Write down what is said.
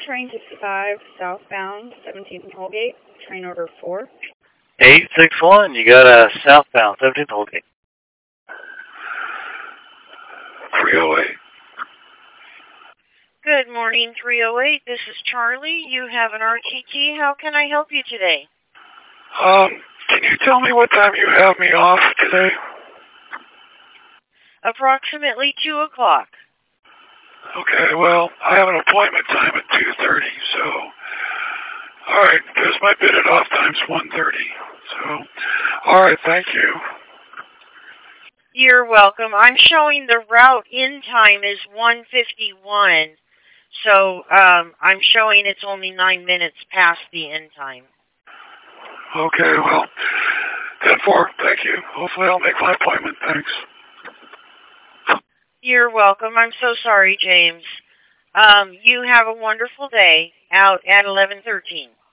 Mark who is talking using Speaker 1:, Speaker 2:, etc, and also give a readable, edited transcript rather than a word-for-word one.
Speaker 1: train 65 southbound, 17th and Holgate, train order 4.
Speaker 2: 861, you got a southbound, 17th Holgate.
Speaker 3: 308.
Speaker 4: Good morning, 308. This is Charlie. You have an RTT. How can I help you today?
Speaker 3: Can you tell me what time you have me off today?
Speaker 4: Approximately 2 o'clock.
Speaker 3: Okay, well, I have an appointment time at 2:30, so... Alright, because my bid at off time's 1:30, so... Alright, thank you.
Speaker 4: You're welcome. I'm showing the route in time is 1:51, so I'm showing it's only 9 minutes past the end time.
Speaker 3: Okay, well, 10-4, thank you. Hopefully I'll make my appointment, thanks.
Speaker 4: You're welcome. I'm so sorry, James. You have a wonderful day out at 11:13.